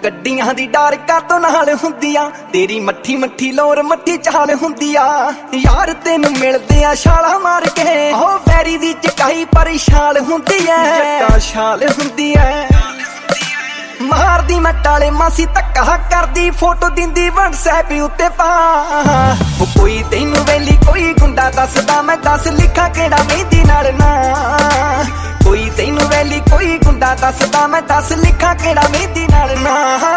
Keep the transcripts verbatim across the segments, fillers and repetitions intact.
ਗੱਡੀਆਂ ਦੀ ਡਾਰ ਕਾਤੋਂ ਨਾਲ ਹੁੰਦੀਆਂ, ਤੇਰੀ ਮੱਠੀ ਮੱਠੀ ਲੋਰ ਮੱਠੀ ਚਾਲ ਹੁੰਦੀ ਆ। ਯਾਰ ਤੈਨੂੰ ਮਿਲਦੇ ਆ ਛਾਲਾ ਮਾਰ ਕੇ, ਉਹ ਵੈਰੀ ਦੀ ਚਕਾਈ ਪਰ ਛਾਲ ਹੁੰਦੀ ਐ, ਜੱਟਾ ਛਾਲ ਹੁੰਦੀ ਐ। ਮਾਰਦੀ ਮੈਂ ਟਾਲੇ ਮਾਸੀ ਧੱਕਾ ਕਰਦੀ, ਫੋਟੋ ਦਿੰਦੀ ਵਟਸਐਪ ਉੱਤੇ ਪਾ। ਉਹ ਕੋਈ ਤੈਨੂੰ ਵੈਲੀ ਕੋਈ ਗੁੰਡਾ ਦੱਸਦਾ, ਮੈਂ ਦੱਸ ਲਿਖਾਂ ਕਿਹੜਾ ਮਹਿੰਦੀ ਨਾਲ ਨਾ। ਕੋਈ ਤੈਨੂੰ ਵੈਲੀ ਕੋਈ ਗੁੰਡਾ ਦੱਸਦਾ, ਮੈਂ ਦੱਸ ਲਿਖਾਂ ਕਿਹੜਾ ਮਹਿੰਦੀ ਨਾਲ ਨਾ।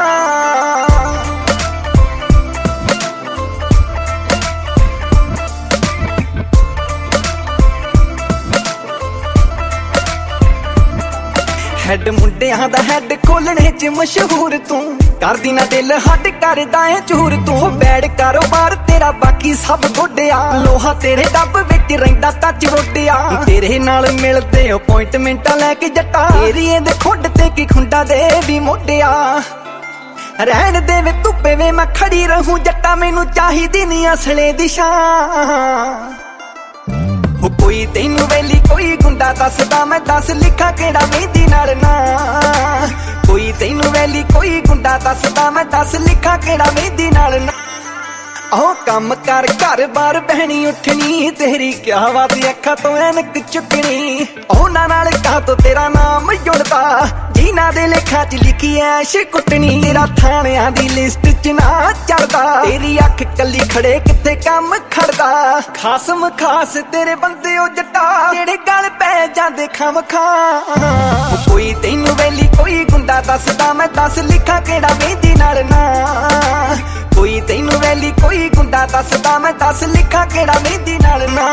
ਹੈਡ ਮੁੰਡਿਆਂ ਦਾ ਹੈਡ ਖੋਲਣੇ ਚ ਮਸ਼ਹੂਰ ਤੂੰ, ਕਰਦੀ ਨਾ ਦਿਲ ਹੱਡ ਕਰਦਾ ਏ ਚੂਰ ਤੂੰ। ਬੈਡ ਕਾਰੋਬਾਰ ਤੇਰਾ ਬਾਕੀ ਸਭ ਗੋਡਿਆ, ਲੋਹਾ ਤੇਰੇ ਡੱਬ ਵਿੱਚ ਰਹਿੰਦਾ ਟੱਚ ਵੋਡਿਆ। ਤੇਰੇ ਨਾਲ ਮਿਲਦੇ ਅਪੋਇੰਟਮੈਂਟਾਂ ਲੈ ਕੇ ਜੱਟਾ, ਏਰੀਏ ਦੇ ਖੁੱਡ ਤੇ ਕੀ ਖੁੰਡਾ ਦੇ ਵੀ ਮੋਢਿਆ। ਰਹਿਣ ਦੇ ਵੇ ਧੁੱਪੇ ਵੇ ਮੈਂ ਖੜੀ ਰਹੂੰ ਜੱਟਾ, ਮੈਨੂੰ ਚਾਹੀਦੀ ਨੀ ਅਸਲੇ ਦੀ ਸ਼ਾਨ। ਉਹ ਕੋਈ ਤੈਨੂੰ ਵੈਲੀ ਕੋਈ ਗੁੰਡਾ ਦੱਸਦਾ, ਮੈਂ ਦੱਸ ਲਿਖਾਂ ਕਿਹੜਾ ਮਹਿੰਦੀ ਨਾਲ ਨਾ। ਕੋਈ ਤੈਨੂੰ ਵੈਲੀ ਕੋਈ ਗੁੰਡਾ ਦੱਸਦਾ, ਮੈਂ ਦੱਸ ਲਿਖਾਂ ਕਿਹੜਾ ਮਹਿੰਦੀ ਨਾਲ ਨਾ। ਉਹ ਕੰਮ ਕਰ ਘਰ ਬਾਰ ਬਹਿਣੀ ਉੱਠਣੀ, ਤੇਰੀ ਕਿਆ ਬਾਤ ਅੱਖਾਂ ਤੋਂ ਐਨਕ ਚੁੱਕਣੀ। ਉਹਨਾਂ ਨਾਲ ਕਾ ਤੋਂ ਤੇਰਾ ਨਾਮ ਜੁੜਦਾ, ਜਿਨ੍ਹਾਂ ਦੇ ਲੇਖਾਂ ਚ ਲਿਖੀ ਐਸ਼ ਕੁੱਟਣੀ। ਤੇਰਾ ਥਾਣਿਆਂ ਦੀ ਲਿਸਟ ਚ ਨਾ ਚੜਦਾ, ਤੇਰੀ ਅੱਖ ਕੱਲੀ ਖੜੇ ਕਿੱਥੇ ਕੰਮ ਖੜਦਾ। ਖਾਸਮ ਖਾਸ ਤੇਰੇ ਬੰਦੇ ਉਹ ਜੱਟਾ, ਜਿਹੜੇ ਗਲ ਪੈ ਜਾਂਦੇ ਖਮ ਖਾ। ਕੋਈ ਤੈਨੂੰ ਵੈਲੀ ਕੋਈ ਗੁੰਡਾ ਦੱਸਦਾ, ਮੈਂ ਦੱਸ ਲਿਖਾਂ ਕਿਹੜਾ ਮਹਿੰਦੀ ਨਾਲ ਨਾ। ਕੋਈ ਤੈਨੂੰ ਵੈਲੀ ਕੋਈ ਗੁੰਡਾ ਦੱਸਦਾ, ਮੈਂ ਦੱਸ ਲਿਖਾਂ ਕਿਹੜਾ ਮਹਿੰਦੀ ਨਾਲ ਨਾ।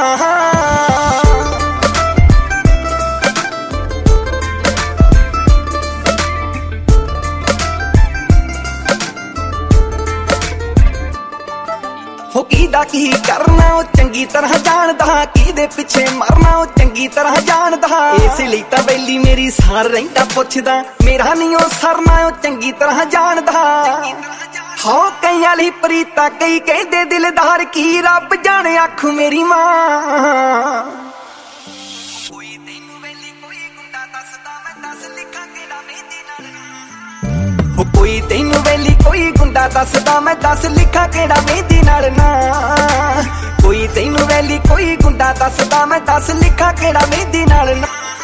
ਹੋ ਕਿਹਦਾ ਕੀ ਕਰਨਾ ਉਹ ਚੰਗੀ ਤਰ੍ਹਾਂ ਜਾਣਦਾ, ਕਿਹਦੇ ਪਿੱਛੇ ਮਰਨਾ ਉਹ ਚੰਗੀ ਤਰ੍ਹਾਂ ਜਾਣਦਾ। ਇਸ ਲਈ ਤਾਂ ਵੈਲੀ ਮੇਰੀ ਸਾਰ ਰਹਿੰਦਾ ਪੁੱਛਦਾ, ਮੇਰਾ ਨੀ ਉਹ ਸਰਨਾ ਉਹ ਚੰਗੀ ਤਰ੍ਹਾਂ ਜਾਣਦਾ। ਹੋ ਕਈਆਂ ਲਈ ਪ੍ਰੀਤਾ ਕਈ ਕਹਿੰਦੇ ਦਿਲਦਾਰ, ਕੀ ਰੱਬ ਜਾਣੇ ਆਖੂ ਮੇਰੀ ਮਾਂ। ਕੋਈ ਤੈਨੂੰ ਵੈਲੀ ਕੋਈ ਗੁੰਡਾ ਦੱਸਦਾ, ਮੈਂ ਦੱਸ ਲਿਖਾਂ ਕਿਹੜਾ ਮਹਿੰਦੀ ਨਾਲ। ਹੋ ਕੋਈ ਤੈਨੂੰ ਵੈਲੀ ਕੋਈ ਗੁੰਡਾ ਦੱਸਦਾ, ਮੈਂ ਦੱਸ ਲਿਖਾਂ ਕਿਹੜਾ ਮਹਿੰਦੀ ਨਾਲ ਨਾ। ਕੋਈ ਤੈਨੂੰ ਵੈਲੀ ਕੋਈ ਗੁੰਡਾ ਦੱਸਦਾ, ਮੈਂ ਦੱਸ ਲਿਖਾਂ ਕਿਹੜਾ ਮਹਿੰਦੀ ਨਾਲ ਨਾ।